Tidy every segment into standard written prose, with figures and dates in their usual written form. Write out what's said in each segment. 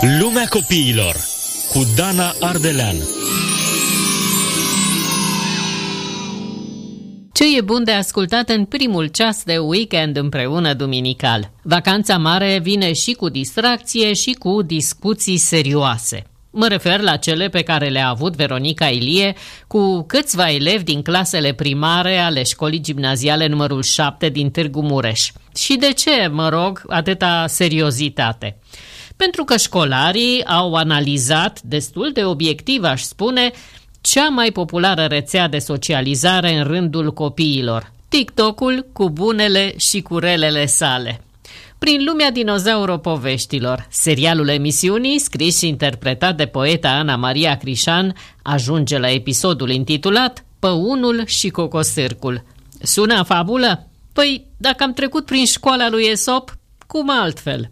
Lumea copiilor cu Dana Ardelean. Ce e bun de ascultat în primul ceas de weekend împreună duminical? Vacanța mare vine și cu distracție și cu discuții serioase. Mă refer la cele pe care le-a avut Veronica Ilie cu câțiva elevi din clasele primare ale școlii gimnaziale numărul 7 din Târgu Mureș. Și de ce, atâta seriozitate? Pentru că școlarii au analizat destul de obiectiv, aș spune, cea mai populară rețea de socializare în rândul copiilor, TikTok-ul cu bunele și cu relele sale. Prin lumea dinozauropoveștilor, serialul emisiunii, scris și interpretat de poeta Ana Maria Crișan, ajunge la episodul intitulat Păunul și Cocosârcul. Sună a fabulă? Păi, dacă am trecut prin școala lui Esop, cum altfel?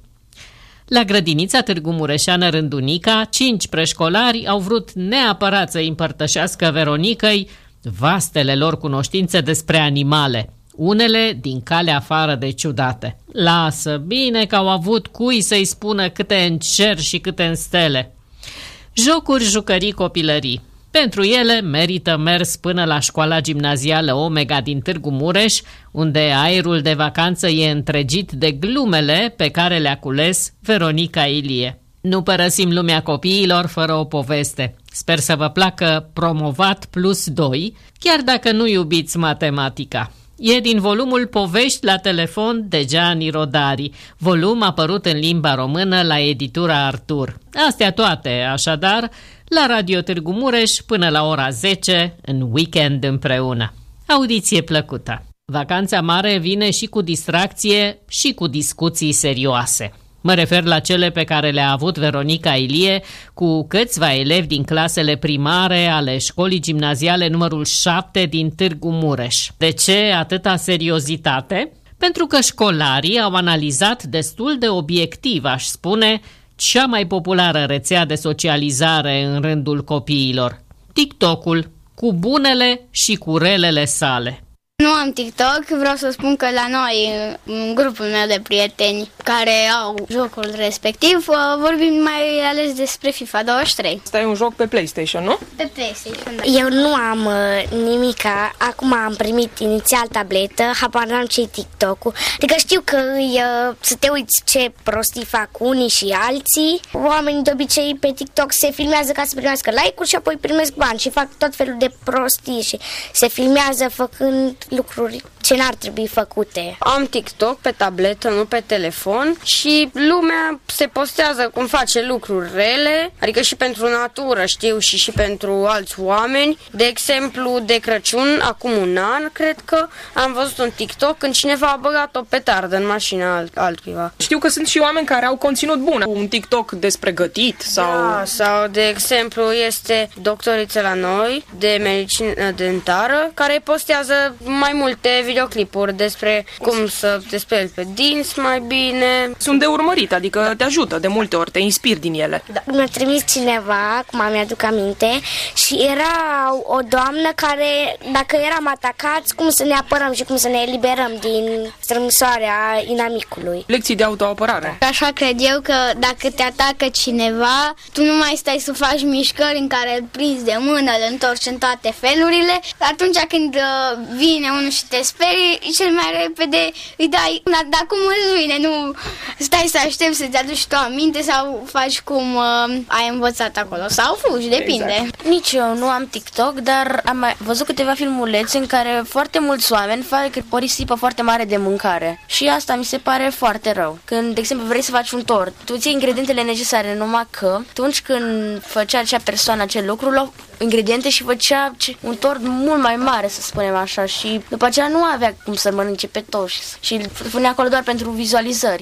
La grădinița Târgu Mureșeană Rândunica, 5 preșcolari au vrut neapărat să împărtășească Veronicăi vastele lor cunoștințe despre animale, unele din calea afară de ciudate. Lasă, bine că au avut cui să-i spună câte în cer și câte în stele. Jocuri, jucării, copilării. Pentru ele merită mers până la școala gimnazială Omega din Târgu Mureș, unde aerul de vacanță e întregit de glumele pe care le-a cules Veronica Ilie. Nu părăsim lumea copiilor fără o poveste. Sper să vă placă Promovat plus 2, chiar dacă nu iubiți matematica. E din volumul Povești la telefon de Gianni Rodari, volum apărut în limba română la editura Artur. Astea toate, așadar, la Radio Târgu Mureș până la ora 10, în weekend împreună. Audiție plăcută! Vacanța mare vine și cu distracție și cu discuții serioase. Mă refer la cele pe care le-a avut Veronica Ilie cu câțiva elevi din clasele primare ale școlii gimnaziale numărul 7 din Târgu Mureș. De ce atâta seriozitate? Pentru că școlarii au analizat destul de obiectiv, aș spune, cea mai populară rețea de socializare în rândul copiilor, TikTok-ul, cu bunele și cu relele sale. Nu am TikTok, vreau să spun că la noi, în grupul meu de prieteni care au jocul respectiv, vorbim mai ales despre FIFA 23. Asta e un joc pe PlayStation, nu? Pe PlayStation, da. Eu nu am nimica, acum am primit inițial tabletă, habar n-am ce-i TikTok-ul. Adică știu că să te uiți ce prostii fac unii și alții. Oamenii de obicei pe TikTok se filmează ca să primească like-uri și apoi primesc bani și fac tot felul de prostii și se filmează făcând lucruri ce n-ar trebui făcute. Am TikTok pe tabletă, nu pe telefon și lumea se postează cum face lucruri rele, adică și pentru natură, știu, și pentru alți oameni. De exemplu, de Crăciun, acum un an, cred că am văzut un TikTok când cineva a băgat o petardă în mașina altcuiva. Știu că sunt și oameni care au conținut bun. Un TikTok despre gătit sau... Da, sau de exemplu este doctorița la noi de medicină dentară care postează mai multe videoclipuri despre cum să te speli pe dinți mai bine. Sunt de urmărit, adică te ajută de multe ori, te inspiri din ele. Da. Mi-a trimis cineva, cum mi-aduc aminte, și era o doamnă care, dacă eram atacați, cum să ne apărăm și cum să ne eliberăm din strâmsoarea inamicului. Lecții de autoapărare. Așa cred eu că dacă te atacă cineva, tu nu mai stai să faci mișcări în care îl prinzi de mână, îl întorci în toate felurile. Atunci când vine unul și te sperii, cel mai repede îi dai, dar cum îți vine, nu stai să aștepți să-ți aduci tu aminte sau faci cum ai învățat acolo sau fugi, depinde. Exact. Nici eu nu am TikTok, dar am mai văzut câteva filmulețe în care foarte mulți oameni fac o risipă foarte mare de mâncare și asta mi se pare foarte rău. Când, de exemplu, vrei să faci un tort, tu ții ingredientele necesare, numai că atunci când făcea acea persoană acel lucru, lua ingrediente și făcea un tort mult mai mare, să spunem așa, și după aceea nu avea cum să mănânce pe toți și îl punea acolo doar pentru vizualizări.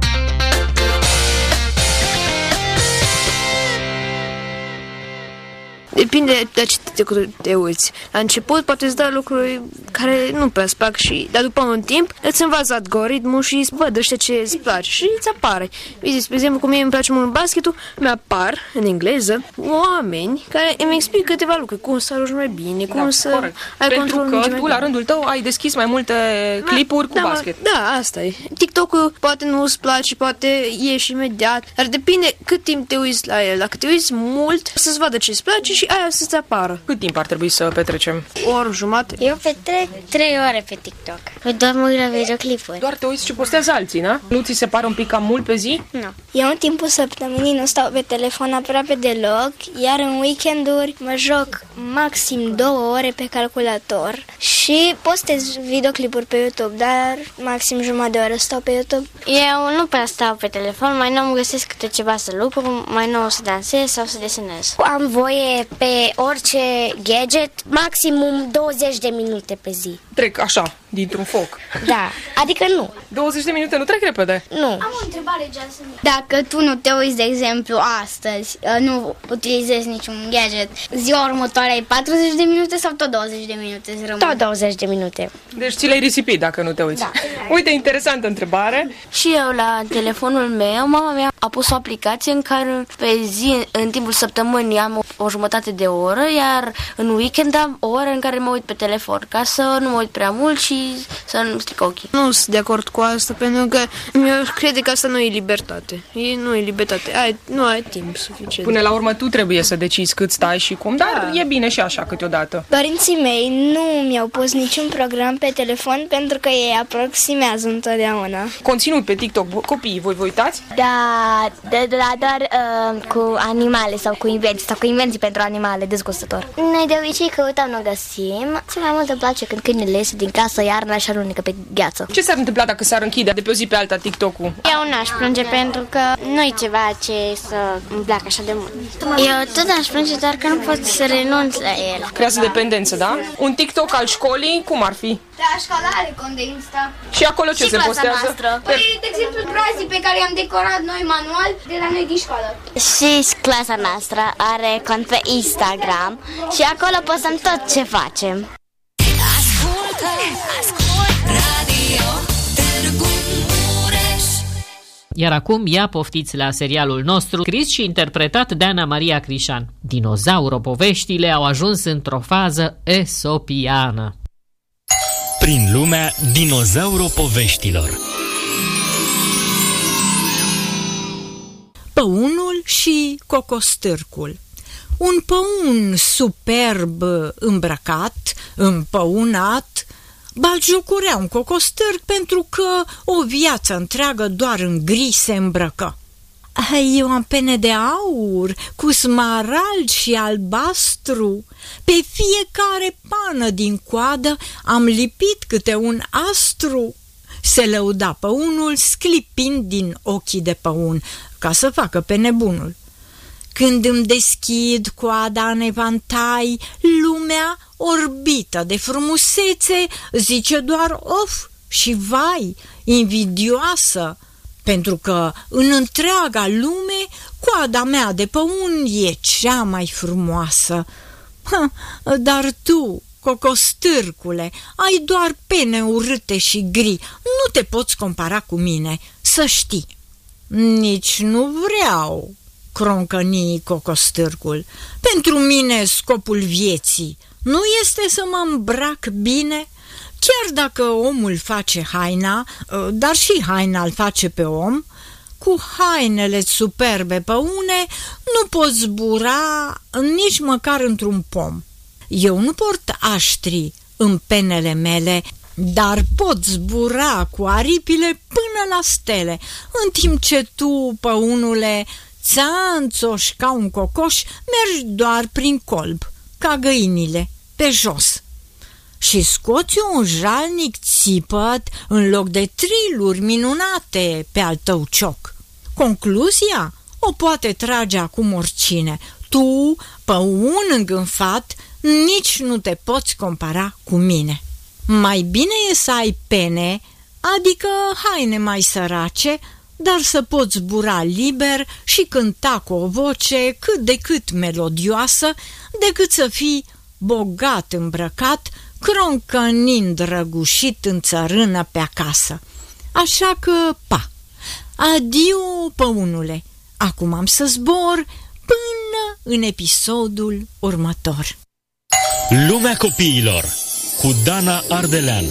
Depinde depinde de ce te uiți. La început poate îți da lucruri care nu prea îți plac dar după un timp îți învață algoritmul și îți văd ce îți place și îți apare. Uite, spre exemplu, cum mie îmi place mult basketul, mi-apar în engleză oameni care îmi explică câteva lucruri, cum să arunci mai bine, cum să ai controlul. Pentru că tu, la rândul tău, ai deschis mai multe clipuri cu basket. Da, asta e. TikTok-ul poate nu îți place, poate ieși imediat, dar depinde cât timp te uiți la el. Dacă te uiți mult, să-ți vadă ce îți place și aia să-ți apară. Cât timp ar trebui să petrecem? O oră jumătate. Eu petrec 3 ore pe TikTok. Doar mă uit la videoclipuri. Doar te uiți și postează alții, na? Nu ți se pare un pic cam mult pe zi? Nu. Eu în timpul săptămânii nu stau pe telefon aproape deloc, iar în weekenduri mă joc maxim 2 ore pe calculator și postez videoclipuri pe YouTube, dar maxim jumătate de oră stau pe YouTube. Eu nu prea stau pe telefon, mai nou îmi găsesc câte ceva să lucru, mai nou să dansez sau să desenez. Am voie pe orice gadget maximum 20 de minute pe zi. Trec așa, dintr-un foc. Da, adică nu. 20 de minute nu trec repede? Nu. Am o întrebare, Jasmine. Dacă tu nu te uiți, de exemplu, astăzi, nu utilizezi niciun gadget, ziua următoare ai 40 de minute sau tot 20 de minute îți rămân? Tot 20 de minute. Deci ți le-ai risipit dacă nu te uiți. Da. Uite, interesantă întrebare. Și eu la telefonul meu, mama mea a pus o aplicație în care pe zi, în timpul săptămânii am o jumătate de oră, iar în weekend am o oră în care mă uit pe telefon, ca să nu mă uit prea mult și să nu stric ochii. Nu sunt de acord cu asta, pentru că eu cred că asta nu e libertate. Nu e libertate, nu ai timp suficient. Până la urmă tu trebuie să decizi cât stai și cum, dar e bine și așa câteodată. Părinții mei nu mi-au pus niciun program pe telefon pentru că ei aproximează întotdeauna. Conținut pe TikTok, copiii, voi vă uitați? Da, doar cu animale sau cu invenții pentru animale, dezgustător. Noi de obicei căutăm, nu găsim. Ce mai mult îmi place când câinele iese din casă iarna și aruncă pe gheață. Ce s-ar întâmpla dacă s-ar închide de pe o zi pe alta TikTok-ul? Eu n-aș plânge pentru că nu e ceva ce să îmi placă așa de mult. Eu tot aș plânge, doar că nu pot să renunț la el. Creează dependență, da? Un TikTok al școlii, cum ar fi? Da, școala are cont de Insta. Și acolo ce Și se clasa postează? noastră. Păi, de exemplu, brazii pe care i-am decorat noi manual de la noi din școală. Și clasa noastră are cont pe Instagram și acolo postăm tot ce facem. Iar acum ia poftiți la serialul nostru, scris și interpretat de Ana Maria Crișan. Dinozauropoveștile au ajuns într-o fază esopiană. Prin lumea dinozauropoveștilor. Păunul și cocostârcul. Un păun superb îmbrăcat, împăunat, batjocorea un cocostârc pentru că o viață întreagă doar în gri se îmbrăcă. Eu am pene de aur, cu smarald și albastru. Pe fiecare pană din coadă am lipit câte un astru. Se lăuda păunul sclipind din ochii de păun, ca să facă pe nebunul. Când îmi deschid coada în evantai, lumea, orbită de frumusețe, zice doar of și vai, invidioasă, pentru că în întreaga lume coada mea de păun e cea mai frumoasă. Dar tu, cocostârcule, ai doar pene urâte și gri, nu te poți compara cu mine, să știi. Nici nu vreau, croncăni cocostârcul. Pentru mine scopul vieții nu este să mă îmbrac bine, chiar dacă omul face haina, dar și haina îl face pe om. Cu hainele superbe păune nu poți zbura nici măcar într-un pom. Eu nu port aștri în penele mele, dar pot zbura cu aripile până la stele, în timp ce tu, păunule, țanțoș ca un cocoș, mergi doar prin colb, ca găinile, pe jos. Și scoți un jalnic țipăt în loc de triluri minunate pe al tău cioc. Concluzia o poate trage acum oricine. Tu, păun îngânfat, nici nu te poți compara cu mine. Mai bine e să ai pene, adică haine mai sărace, dar să poți zbura liber și cânta cu o voce cât de cât melodioasă, decât să fii bogat îmbrăcat, croncănind răgușit în țărână pe acasă. Așa că, adio, păunule, acum am să zbor până în episodul următor. Lumea copiilor cu Dana Ardelean.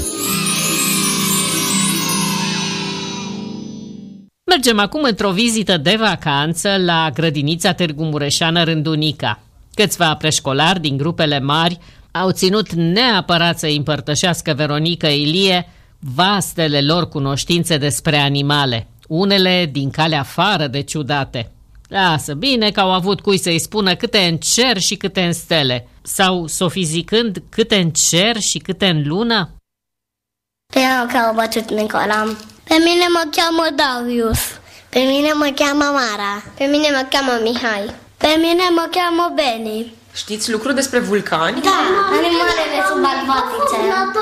Mergem acum într-o vizită de vacanță la grădinița Târgu Mureșană Rândunica. Câțiva preșcolari din grupele mari au ținut neapărat să împărtășească Veronica Ilie vastele lor cunoștințe despre animale, unele din calea afară de ciudate. Lasă, bine că au avut cui să-i spună câte în cer și câte în stele, sau, sofizicând, câte în cer și câte în lună. Pe mine mă cheamă Băciut Nicola. Pe mine mă cheamă Darius. Pe mine mă cheamă Mara. Pe mine mă cheamă Mihai. Pe mine mă cheamă Beni. Știți lucruri despre vulcani? Da, animalele subalvatice.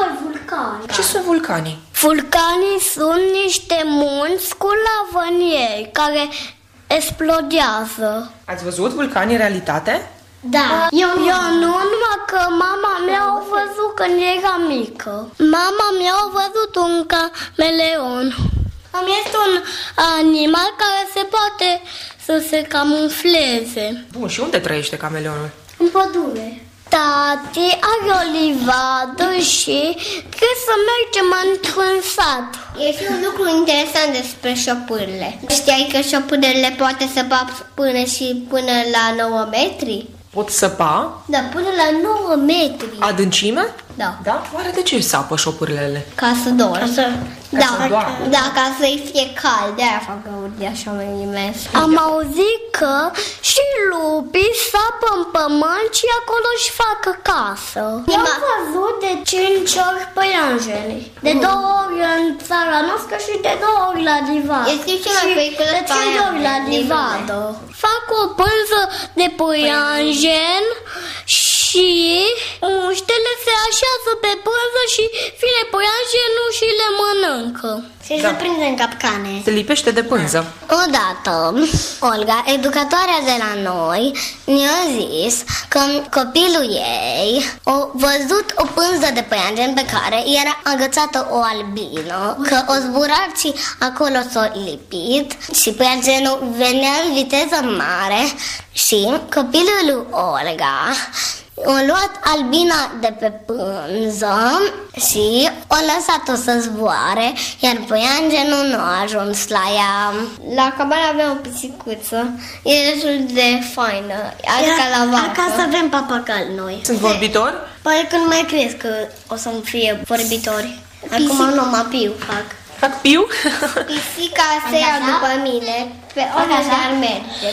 Ce sunt vulcanii? Vulcanii sunt niște munți cu lavă în ei, care explodează. Ați văzut vulcanii în realitate? Da. Eu nu, numai că mama mea a văzut când era mică. Mama mea a văzut un cameleon. Este un animal care se poate să se camufleze. Bun, și unde trăiește cameleonul? În pădure. Tati are o livadă și trebuie să mergem într-un sat. E și un lucru interesant despre șopârle. Știai că șopârlele poate săpa până la 9 metri? Pot săpa? Da, până la 9 metri. Adâncime? Da. Da? Oare de ce sapă șopârlele? Ca să doară. Da, ca să-i fie cald. De-aia fac găuri așa mai imens. Am auzit că și lupii sapă în pământ și acolo își facă casă. Eu am văzut de 5 ori păianjeni. De 2 ori în țara noastră și de 2 ori la livadă. Este cel mai periculos de 5 ori la livadă. Fac o pânză de păianjen și muștele se așează pe pânză și fine păianjenul și le mănâncă. Și se prinde în capcane. Se lipește de pânză. Odată, Olga, educatoarea de la noi, ne-a zis că copilul ei a văzut o pânză de păianjen pe care era agățată o albină, că o zburat și acolo s-a lipit și păianjenul venea în viteză mare și copilul lui Olga a luat albina de pe pânză și a lăsat-o să zboare, iar păianjenul nu a ajuns la ea. La cabană avea o pisicuță, e destul de faină, adică la vacă. Acasă avem papagal noi. Sunt vorbitori? Păi când mai crezi că o să fie vorbitori. Acum numai piu fac. Fac piu? Pisica se ia după mine, pe oriunde ar merge.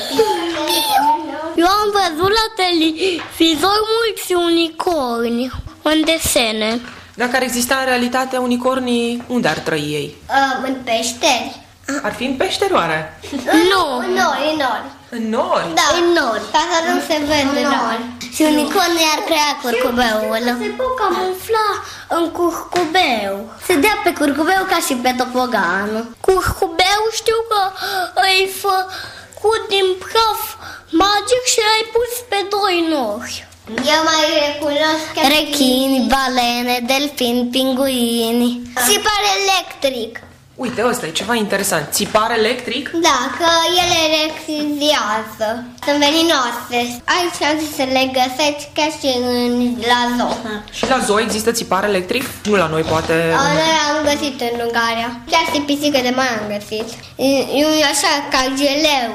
Eu am văzut la televizor mulți unicorni în desene. Dacă ar exista în realitate unicornii, unde ar trăi ei? În peșteri. Ar fi în peșteri, oare? Nu. În nori. În nori? Da, în nori. Ca să nu se vede nori. Și unicornii ar crea curcubeul. Se pot camufla în curcubeu. Se dea pe curcubeu ca și pe topogan. Curcubeu știu că îi făcut din praf magic și l-ai pus pe 2 nori. Eu mai recunosc rechini, balene, delfini, pinguini. Țipar electric. Uite, ăsta e ceva interesant. Țipar electric? Da, că ele electrizează. Sunt veninoase. Aici am zis să le găsești chiar și la zoo. Și la zoo există țipar electric? Nu la noi, poate. Noi am găsit în Ungaria. Chiar și pisică de mai am găsit. E așa, cargeleu.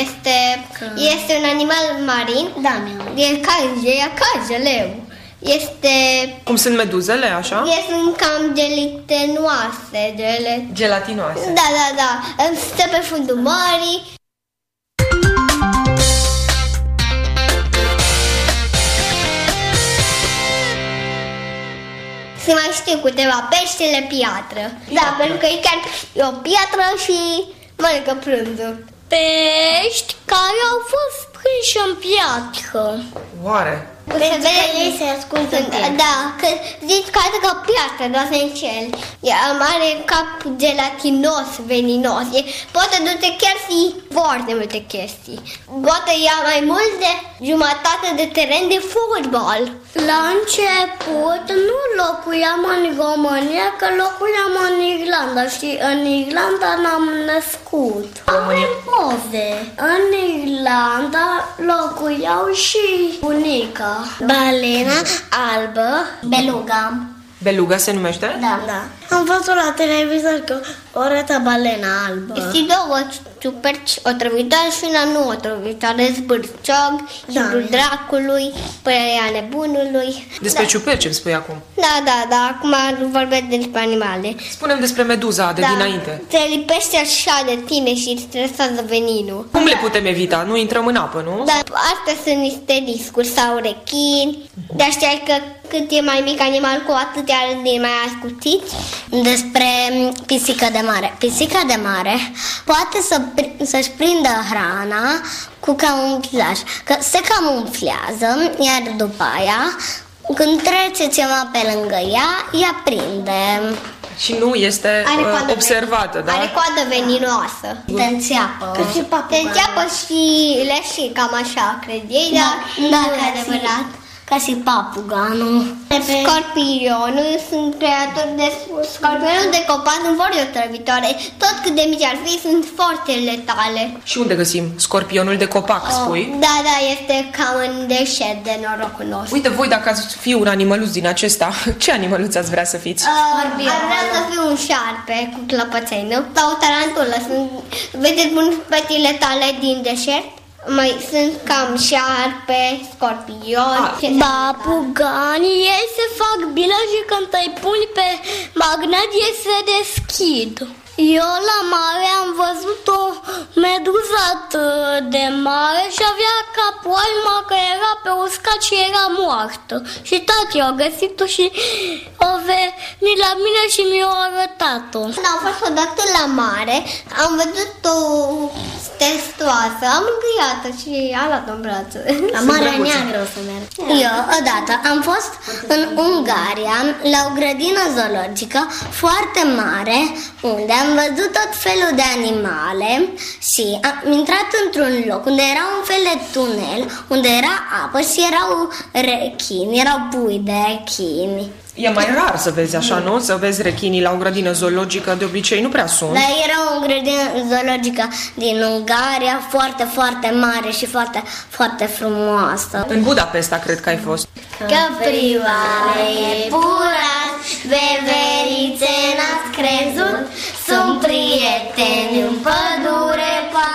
Este un animal marin. Da, e cargeleu. Este... Cum sunt meduzele, așa? Sunt cam gelatinoase. Gelatinoase. Da. Stă pe fundul mării. Se mai știu câteva peștele piatră. Da, pentru că e chiar o piatră și mănâncă prânzul. Pești care au fost prinși în piatră. Oare? Se vede ei se ascultă. Da, că zici că arată ca o piatră, doar să încel. Are cap gelatinos, veninos. Poate duce chiar și foarte multe chestii. Poate ia mai mult de jumătate de teren de fotbal. La început nu locuiam în România, că locuiam în Irlanda și în Irlanda n-am născut. În Irlanda locuiau și bunica. Balena albă, beluga. Beluga se numește? Da. Am văzut la televizor că o arăta balena albă. Și două ciuperci, o trăvitoare și una nu o trăvitoare, zbârciog, hibrul dracului, părerea nebunului. Despre ciuperci îmi spui acum. Da, acum vorbesc despre animale. Spune-mi despre meduza de dinainte. Se lipește așa de tine și îți stresează veninul. Cum le putem evita? Nu intrăm în apă, nu? Da, astea sunt niște riscuri, sau rechini. Dar știai că cât e mai mic animal, cu atât e mai ascuțiți? Despre pisica de mare. Pisica de mare poate să-și prindă hrana cu camuflaj, că se camuflează, iar după aia, când trece ceva pe lângă ea prinde. Și nu este observată, da? Are coadă veninoasă. Te înțeapă. Te înțeapă și leșii, cam așa, cred ei, dar nu e adevărat. Ca și papuganul. Scorpionul sunt creatori de... Scorpionul de copac sunt foarte otrăvitoare. Tot cât de mici ar fi, sunt foarte letale. Și unde găsim scorpionul de copac, spui? Da, este cam în deșert de norocul nostru. Uite, voi dacă ați fi un animăluț din acesta, ce animăluț ați vrea să fiți? Ar vrea să fiu un șarpe cu clăpăței, nu? Sau o tarantulă. Vedeți bunicile tale din deșert? Mai sunt cam șarpe, scorpioni, papuganii, ei se fac bine și când îi pui pe magnet ei se deschid. Eu la mare am văzut o meduză atât de mare și avea capul că era pe uscat și era moartă. Și tati a găsit-o și o venit la mine și mi-a arătat-o. Am fost odată la mare, am văzut o testoasă, am mângâiat-o și a luat-o în brațe. La Marea Neagră o să merg. Eu odată am fost în Ungaria la o grădină zoologică foarte mare unde am văzut tot felul de animale și am intrat într-un loc unde era un fel de tunel, unde era apă și erau rechini, erau pui de rechini. E mai rar să vezi așa, nu? Să vezi rechinii la o grădină zoologică, de obicei nu prea sunt. Dar era o grădină zoologică din Ungaria, foarte, foarte mare și foarte, foarte frumoasă. În Budapesta cred că ai fost. Căprioare, iepurași, veverițe n-ați crezut, sunt prieteni în pădure,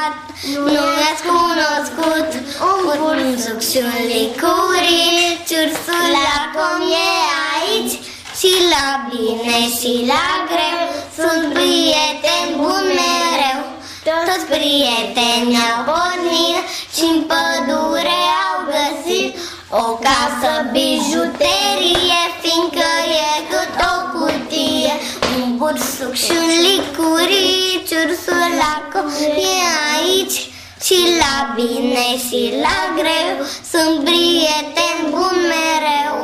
nu mi-ați cunoscut. Un bursuc și un licurici, ursul la com e aici, și la bine și la greu, sunt prieteni buni mereu. Toți prietenii au pornit și-n pădure au găsit o casă bijuterie, fiindcă e cât o cutie. Un bursuc și un licurici, ursul la com e aici, și la bine și la greu, sunt prieteni buni mereu.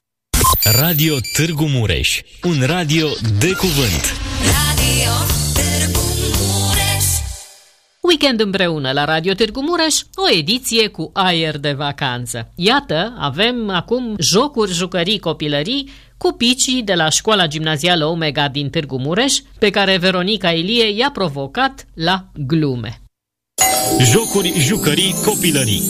Radio Târgu Mureș, un radio de cuvânt. Radio Târgu Mureș. Weekend împreună la Radio Târgu Mureș, o ediție cu aer de vacanță. Iată, avem acum jocuri, jucării, copilării cu picii de la școala gimnazială Omega din Târgu Mureș, pe care Veronica Ilie i-a provocat la glume. Jocuri, jucării, copilării.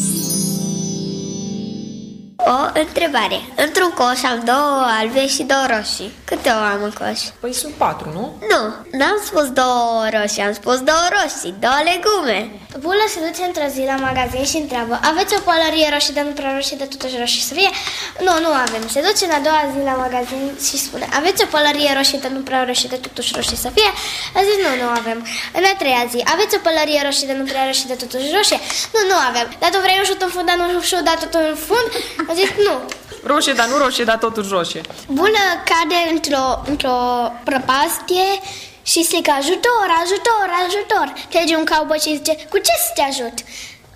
O întrebare. Într-un coș am 2 albe și 2 roșii. Câte o am în coș? Păi sunt 4, nu? Nu, n-am spus 2 roșii, am spus 2 roșii, 2 legume. Bula se duce într-o zi la magazin și întreabă: aveți o pălărie roșie, dar nu prea roșie, dar totuși roșie să fie? Nu avem. Se duce în a doua zi la magazin și spune: aveți o pălărie roșie, dar nu prea roșie, dar totuși roșie să fie? A zis: nu avem. În a treia zi: aveți o pălărie roșie, dar nu prea roșie, dar totuși roșie? Nu avem. Dar tu vrei roșu în fund, dar nu roșu, dar tot în fund? A zis: nu. Roșie, dar nu roșie, dar totuși roșie. Bula cade într-o prăpastie și strigă: ajutor, ajutor, ajutor. Trece un cowboy și zice: cu ce să te ajut?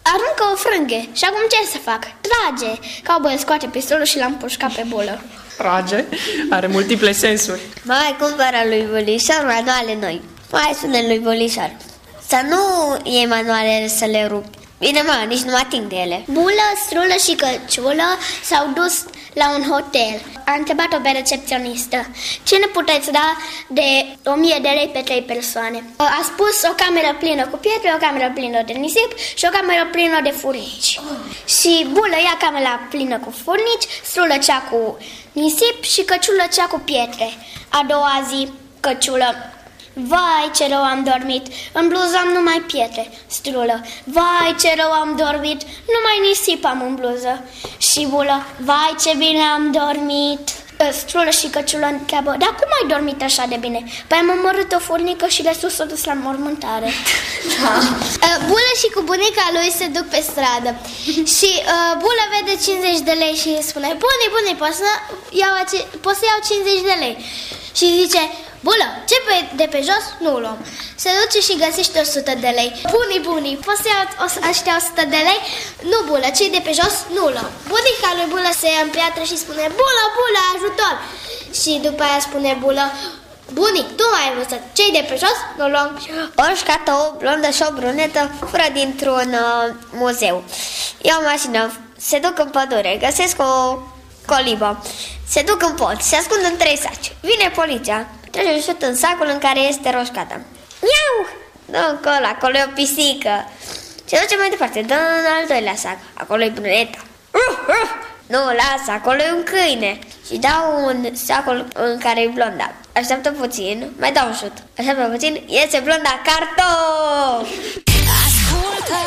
aruncă o frânghie. Și acum ce să fac? Trage. Cowboy scoate pistolul și l-a împușcat pe bulă. Trage, are multiple sensuri. Mai cumpără lui Bulișor manuale noi. Mai sună lui Bulișor. Să nu iei manualele să le rupi. Bine, nici nu mă ating de ele. Bulă, Strulă și Căciulă s-au dus la un hotel. A întrebat-o pe recepționistă: ce ne puteți da de 1000 de lei pe 3 persoane? A spus o cameră plină cu pietre, o cameră plină de nisip și o cameră plină de furnici. Și Bulă ia camera plină cu furnici, Strulă cea cu nisip și Căciulă cea cu pietre. A doua zi, Căciulă: vai, ce rău am dormit, în bluză am numai pietre. Strulă: vai, ce rău am dormit, numai nisip am în bluză. Și Bulă: vai, ce bine am dormit. Strulă și Căciulă întreabă: dar cum ai dormit așa de bine? Păi am omorât o furnică și restul s-a dus la mormântare. Bulă și cu bunica lui se duc pe stradă și Bulă vede 50 de lei și spune: bune, pot să iau 50 de lei. Și zice: Bulă, ce de pe jos nu luăm. Se duce și găsește 100 de lei. Buni, poți să iau ăștia 100 de lei? Nu, Bulă, cei de pe jos nu luăm. Bunica lui Bulă se împiatră și spune: Bulă, ajutor. Și după aia spune Bulă: bunic, tu mai ai văzut, cei de pe jos nu luăm. O șcată, o blondă și o brunetă fură dintr-un muzeu. Ia o mașină, se duc în pădure, găsesc o colibă, se duc în pod, se ascund în 3 saci. Vine poliția, trece șut în sacul în care este roșcata. Miau! Dă încolo, acolo e o pisică. Se duce mai departe, dă în al doilea sac, acolo e bruneta. Nu, lasă, acolo e un câine. Și dau un sacul în care e blonda. Așteaptă puțin, mai dau un șut. Așteaptă puțin, iese blonda cartof! Ascultă